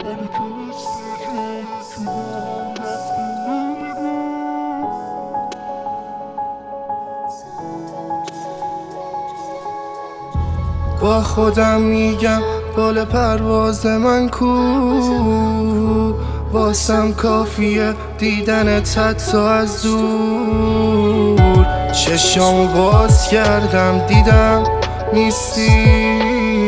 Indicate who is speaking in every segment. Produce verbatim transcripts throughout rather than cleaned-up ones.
Speaker 1: با خودم میگم بال پرواز من کو، واسم کافیه دیدنت حتی از دور. چشامو باز کردم دیدم نیستی،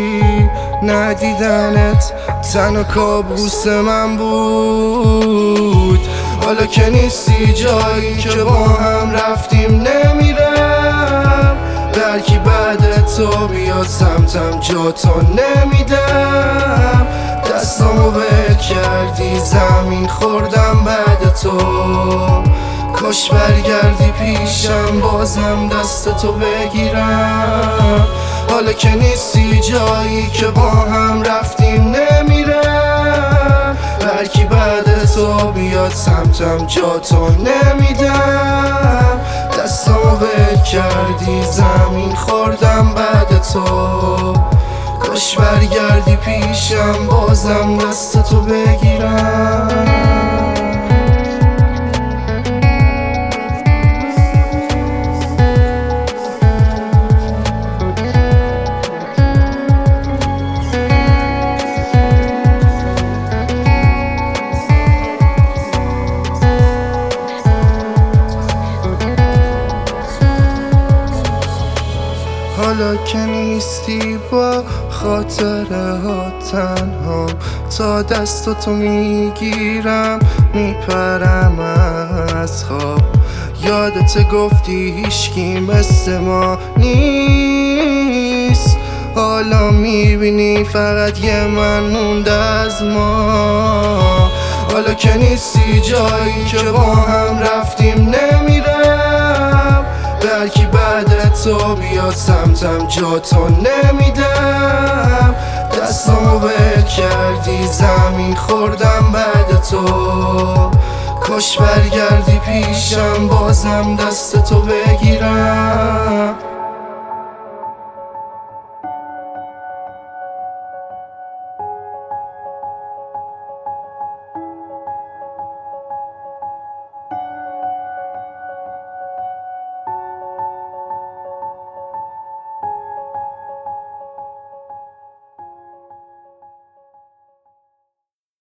Speaker 1: ندیدنت تنها کابوس من بود. حالا که نیستی جایی که با هم رفتیم نمیرم، بلکی بعد تو بیاد سمتم جا تو نمیدم. دستامو ول کردی زمین خوردم بعد تو، کاش برگردی پیشم بازم دست تو بگیرم. حالا که نیستی جایی که با هم رفتیم نمیرم، بلکی بعد تو بیاد سمتم جا تو نمیدم. دستامو ول کردی زمین خوردم بعد تو، کاش برگردی پیشم بازم دست تو بگیرم. حالا که نیستی با خاطره ها تنهام، تا دست تو میگیرم میپرم از خواب. یادت گفتی هیچکی مثل ما نیست، حالا میبینی فقط یه من مونده از ما. حالا که نیستی جایی که با هم رفتیم نمیرم، بلکی بعد تو بیاد سمتم جا تو نمیدم. دستامو ول کردی زمین خوردم بعد تو، کاش برگردی پیشم بازم دست تو بگیرم.